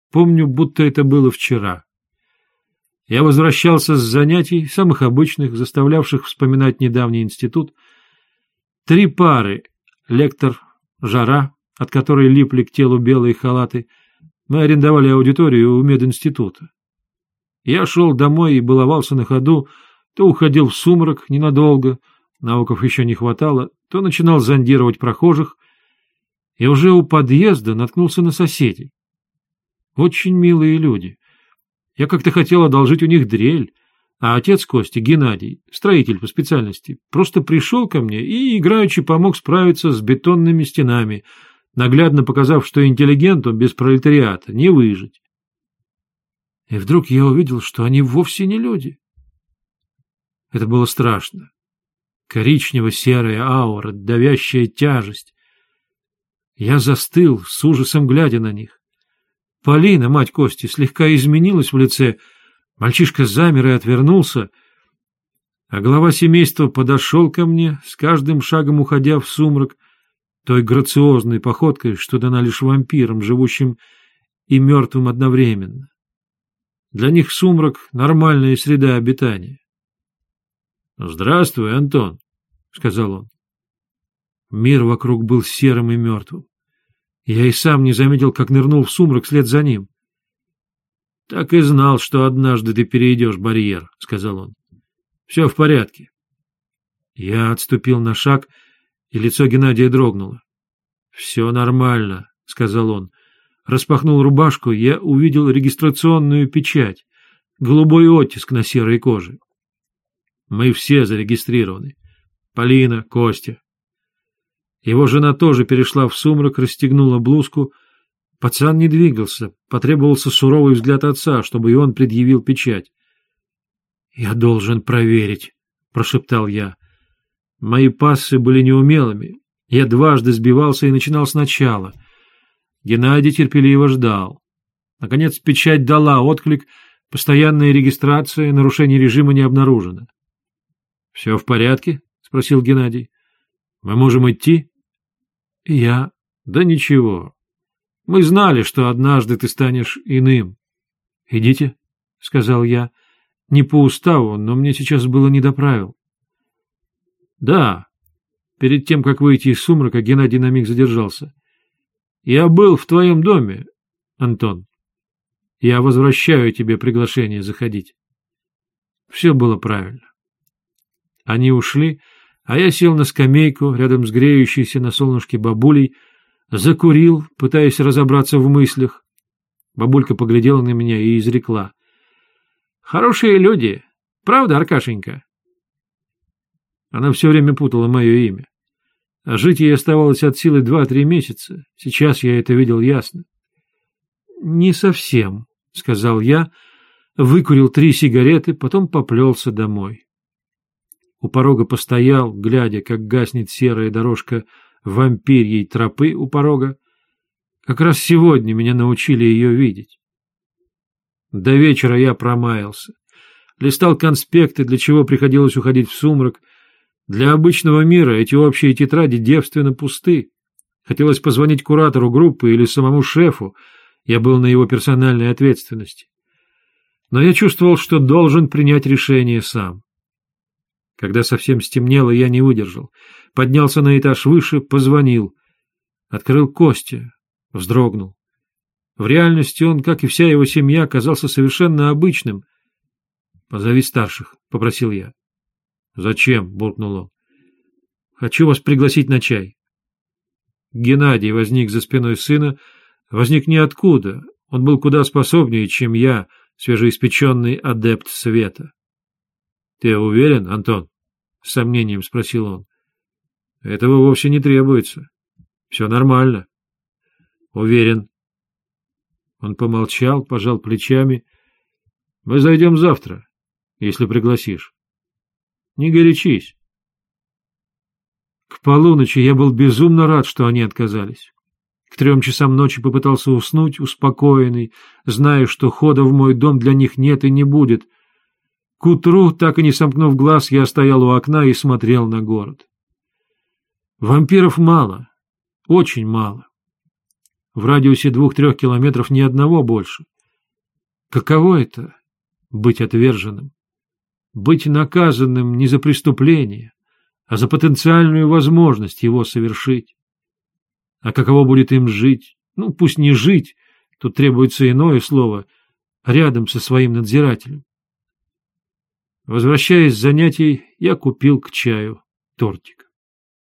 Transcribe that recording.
Помню, будто это было вчера. Я возвращался с занятий, самых обычных, заставлявших вспоминать недавний институт. 3 пары — лектор, жара, от которой липли к телу белые халаты. Мы арендовали аудиторию у мединститута. Я шел домой и баловался на ходу, то уходил в сумрак ненадолго, науков еще не хватало, то начинал зондировать прохожих, и уже у подъезда наткнулся на соседей. Очень милые люди. Я как-то хотел одолжить у них дрель, а отец Кости, Геннадий, строитель по специальности, просто пришел ко мне и играючи помог справиться с бетонными стенами, наглядно показав, что интеллигенту без пролетариата не выжить. И вдруг я увидел, что они вовсе не люди. Это было страшно. Коричнево-серая аура, давящая тяжесть. Я застыл, с ужасом глядя на них. Полина, мать Кости, слегка изменилась в лице, мальчишка замер и отвернулся, а глава семейства подошел ко мне, с каждым шагом уходя в сумрак, той грациозной походкой, что дана лишь вампирам, живущим и мертвым одновременно. Для них сумрак — нормальная среда обитания. — Здравствуй, Антон, — сказал он. Мир вокруг был серым и мертвым. Я и сам не заметил, как нырнул в сумрак вслед за ним. — Так и знал, что однажды ты перейдешь барьер, — сказал он. — Все в порядке. Я отступил на шаг, и лицо Геннадия дрогнуло. — Все нормально, — сказал он. Распахнул рубашку, я увидел регистрационную печать, голубой оттиск на серой коже. Мы все зарегистрированы. Полина, Костя. Его жена тоже перешла в сумрак, расстегнула блузку. Пацан не двигался, потребовался суровый взгляд отца, чтобы и он предъявил печать. — Я должен проверить, — прошептал я. Мои пассы были неумелыми. Я дважды сбивался и начинал сначала. Геннадий терпеливо ждал. Наконец печать дала отклик, постоянная регистрация, нарушение режима не обнаружено. — Все в порядке? — спросил Геннадий. — Мы можем идти? — Я... — Да ничего. Мы знали, что однажды ты станешь иным. — Идите, — сказал я. Не по уставу, но мне сейчас было не до правил. — Да. Перед тем, как выйти из сумрака, Геннадий на миг задержался. Я был в твоем доме, Антон. Я возвращаю тебе приглашение заходить. Все было правильно. Они ушли, а я сел на скамейку рядом с греющейся на солнышке бабулей, закурил, пытаясь разобраться в мыслях. Бабулька поглядела на меня и изрекла: — Хорошие люди, правда, Аркашенька? Она все время путала мое имя. А жить ей оставалось от силы 2-3 месяца. Сейчас я это видел ясно. — Не совсем, — сказал я, выкурил 3 сигареты, потом поплелся домой. У порога постоял, глядя, как гаснет серая дорожка вампирьей тропы у порога. Как раз сегодня меня научили ее видеть. До вечера я промаялся. Листал конспекты, для чего приходилось уходить в сумрак. Для обычного мира эти общие тетради девственно пусты. Хотелось позвонить куратору группы или самому шефу, я был на его персональной ответственности. Но я чувствовал, что должен принять решение сам. Когда совсем стемнело, я не выдержал. Поднялся на этаж выше, позвонил. Открыл Костя, вздрогнул. В реальности он, как и вся его семья, казался совершенно обычным. — Позови старших, — попросил я. — Зачем? — буркнул он. — Хочу вас пригласить на чай. Геннадий возник за спиной сына, возник ниоткуда. Он был куда способнее, чем я, свежеиспеченный адепт света. — Ты уверен, Антон? — с сомнением спросил он. — Этого вовсе не требуется. Все нормально. — Уверен. Он помолчал, пожал плечами. — Мы зайдем завтра, если пригласишь. Не горячись. К полуночи я был безумно рад, что они отказались. К 3 часам ночи попытался уснуть, успокоенный, зная, что хода в мой дом для них нет и не будет. К утру, так и не сомкнув глаз, я стоял у окна и смотрел на город. Вампиров мало, очень мало. В радиусе 2-3 километров ни одного больше. Каково это — быть отверженным? Быть наказанным не за преступление, а за потенциальную возможность его совершить. А каково будет им жить? Ну, пусть не жить, тут требуется иное слово, рядом со своим надзирателем. Возвращаясь с занятий, я купил к чаю тортик.